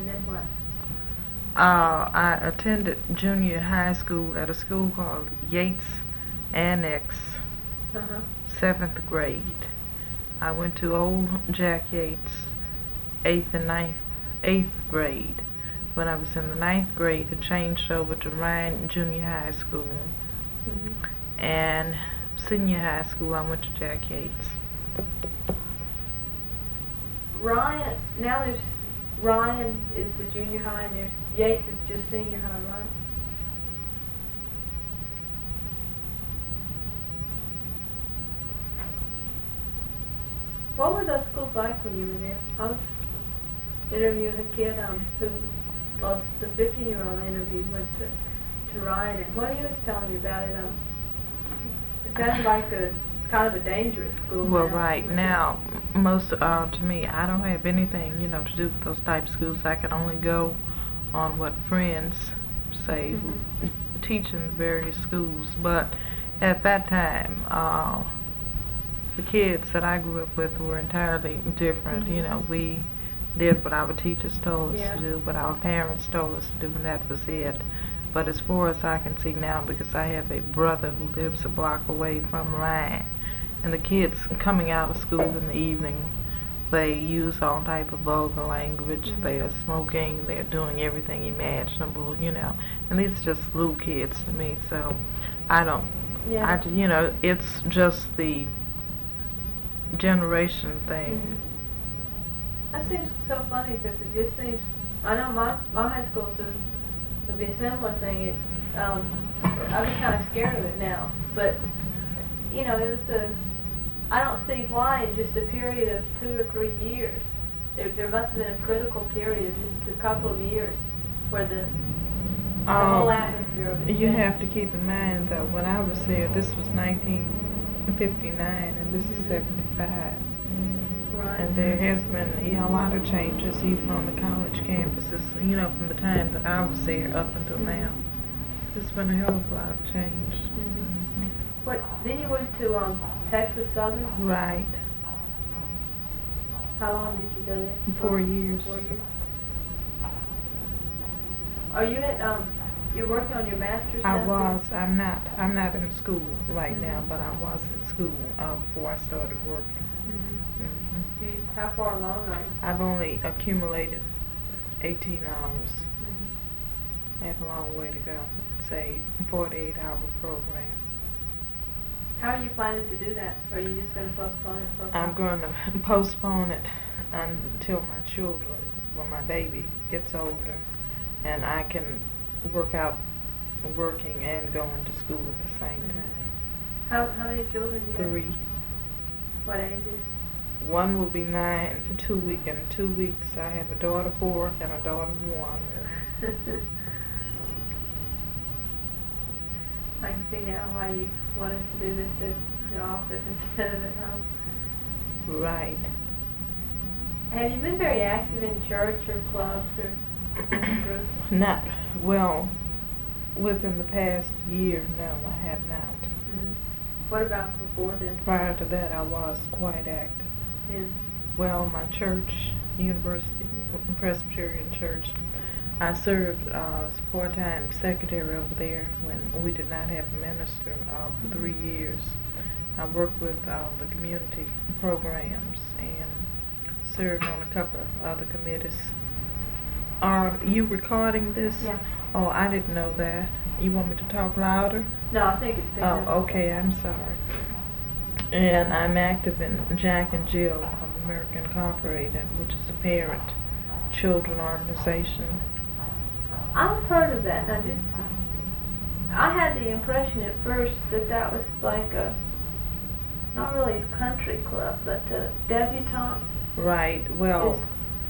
then what? I attended junior high school at a school called Yates Annex, Uh-huh. 7th grade. I went to Old Jack Yates, 8th grade. When I was in the 9th grade, I changed over to Ryan Junior High School. And senior high school, I went to Jack Yates. Now there's Ryan is the junior high, and there's Yates is just senior high, right? What were those schools like when you were there? I was interviewing a kid who was the 15-year-old I interviewed went to Ryan, and what he was telling me about it, it sounded like kind of a dangerous school. Well, right now, most to me, I don't have anything, to do with those type of schools. I can only go on what friends say who teach in various schools. But at that time, the kids that I grew up with were entirely different. We did what our teachers told us to do, what our parents told us to do, and that was it. But as far as I can see now, because I have a brother who lives a block away from Ryan, and the kids coming out of school in the evening, they use all type of vulgar language. They are smoking. They're doing everything imaginable, And these are just little kids to me, so I don't. It's just the generation thing. That seems so funny because it just seems. I know my high school would be a similar thing. I'd be kind of scared of it now, but it was I don't see why in just a period of 2 or 3 years. There must have been a critical period of just a couple of years where the whole atmosphere of it. You have to keep in mind though, when I was there, this was 1959 and this is 75. Right. And there has been a lot of changes even on the college campuses, from the time that I was there up until now. There's been a hell of a lot of change. Then you went to Texas Southern? Right. How long did you go there? 4 years. 4 years. Are you you're working on your master's now? I was. I'm not in school right now, but I was in school before I started working. How far along are you? I've only accumulated 18 hours. I have a long way to go. It's a 48-hour program. How are you planning to do that? Or are you just going to postpone it for a while? I'm going to postpone it until my children, when my baby gets older, and I can work out working and going to school at the same time. How many children do you have? 3. What ages? One will be 9 in 2 weeks. I have a daughter 4 and a daughter 1. I can see now why you wanted to do this in the office instead of at home. Right. Have you been very active in church or clubs or groups? Not, well, within the past year, no, I have not. What about before then? Prior to that, I was quite active. Well, my church, University Presbyterian Church, I served as part-time secretary over there when we did not have a minister for 3 years. I worked with the community programs and served on a couple of other committees. Are you recording this? Yeah. Oh, I didn't know that. You want me to talk louder? No, I think it's big enough. Oh, okay, I'm sorry. And I'm active in Jack and Jill of America Incorporated, which is a parent-children organization. I've heard of that, and I had the impression at first that was like not really a country club, but a debutante. Right, well,